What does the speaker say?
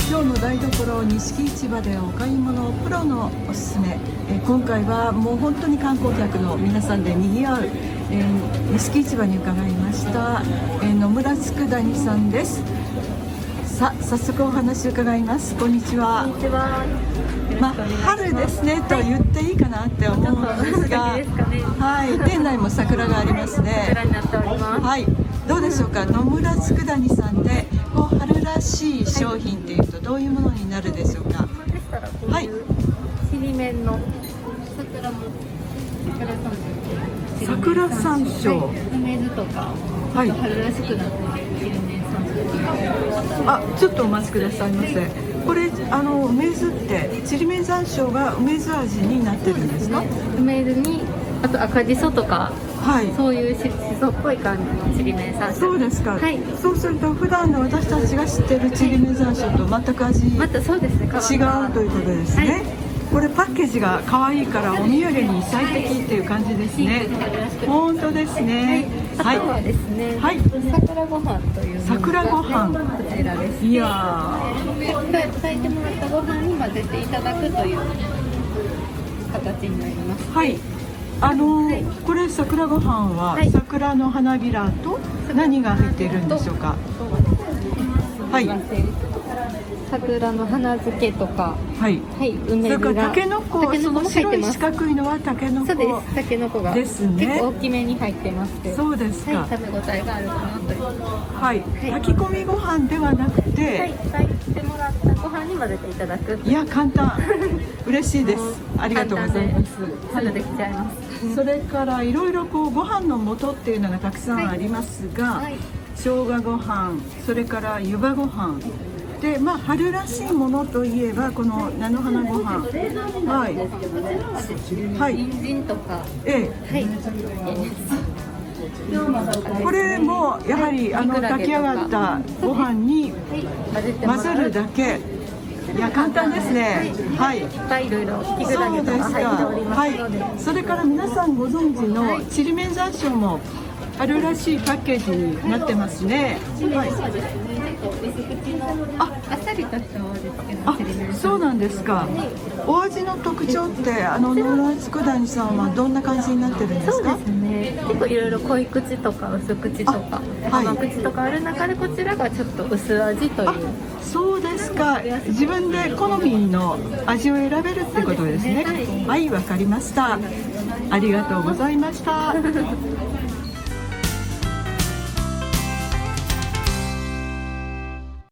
今日の台所錦市場でお買い物プロのおすすめ、今回はもう本当に観光客の皆さんで賑わう、錦市場に伺いました、野村佃煮さんです。さあ早速お話伺います。こんにちは。 こんにちは。 春ですねと言っていいかなって思うんですが、はい、店内も桜がありますね。 桜になっております。 はい、どうでしょうか。野村佃煮さんでこう春らしい商品っていうとどういうものになるでしょうか。 でしたらこういうちりめんの桜山椒、梅酢とか、 はい、 春らしくなっているちりめん山椒。 あ、ちょっとお待ちくださいませ。これ梅酢ってちりめん山椒が梅酢味になってるんですか。 梅酢にあと赤じそとか、 はい、 そういうしそっぽい感じのちりめん山椒。 そうですか。 はい。 そうすると普段の私たちが知ってるちりめん山椒と全く味またそうですね。 違うということですね。はい、これパッケージが可愛いからお土産に最適っていう感じですね。本当ですね。 はい、あとはですね、 はい、 桜ご飯という桜ご飯、 こちらです。 いやー、炊いてもらったご飯に混ぜていただくという形になります。 はい。これ桜ご飯は桜の花びらと何が入っているんでしょうか。はい。 桜の花漬けとか、 はい、 はい、梅酢が、 それからタケノコ、その白い四角いのはタケノコ。 そうです。タケノコがですね。 結構大きめに入ってまして。 そうですか。 はい、食べ応えがあるかなという。 はい。炊き込みご飯ではなくて、 はい、炊いてもらったご飯に混ぜていただく。 いや簡単。嬉しいです。ありがとうございます。 すぐできちゃいます。 それからいろいろこうご飯の素っていうのがたくさんありますが、はい、生姜ご飯、それから湯葉ご飯。で春らしいものといえばこの菜の花ご飯、はい、はい、 人参とか、 はい、これもやはり炊き上がったご飯に混ぜるだけ。いや簡単ですね。はい。いっぱいいろいろきくらげとか入っておりますので。 はい。それから皆さんご存知のちりめん山椒も春らしいパッケージになってますね。はい。 そうですね。薄口のあっさりとしたお味付けのちりめん。 そうなんですか。お味の特徴って野村佃煮さんはどんな感じになってるんですか。 そうですね。結構いろいろ濃い口とか薄口とか甘口とかある中でこちらがちょっと薄味という。 そうですか。自分で好みの味を選べるってことですね。はい、わかりました。ありがとうございました。